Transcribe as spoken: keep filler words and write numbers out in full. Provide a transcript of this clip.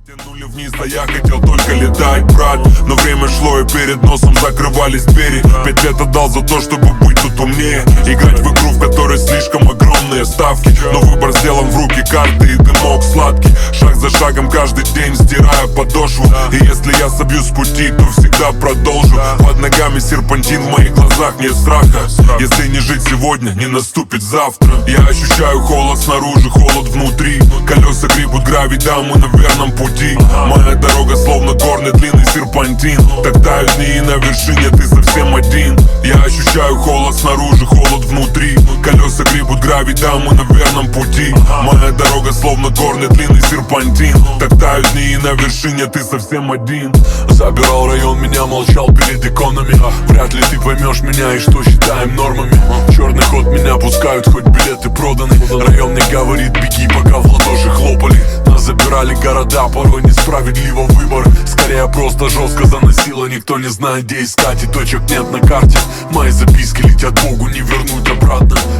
Тянули вниз, а я хотел только летать, брат. Но время шло и перед носом закрывались двери. Пять лет отдал за то, чтобы быть тут умнее. Играть в игру, в которой слишком огромные ставки. Но выбор сделан в руки, карты и дымок сладкий. Шаг за шагом каждый день стирая подошву. И если я собьюсь с пути, то всегда продолжу. Под ногами серпантин, в моих глазах нет страха. Если не жить сегодня, не наступит завтра. Я ощущаю холод снаружи, холод внутри. Колеса гребут гравий, да, мы на верном пути. Моя дорога словно горный длинный серпантин. Так тают дни и на вершине ты совсем один. Я ощущаю холод снаружи, холод внутри. Колеса гребут гравий, да, мы на верном пути. Моя дорога словно горный длинный серпантин. Так тают дни и на вершине ты совсем один. Забирал район, меня молчал перед иконами. Вряд ли ты поймешь меня и что считаем нормами. Черный ход меня пускают, хоть билеты проданы. Район мне говорит, беги, пока в ладоши хлопали. Нас забирали города, порой несправедливо выбор. Скорее просто жестко заносило, никто не знает, где искать. И точек нет на карте, мои записки летят Богу, не вернуть обратно.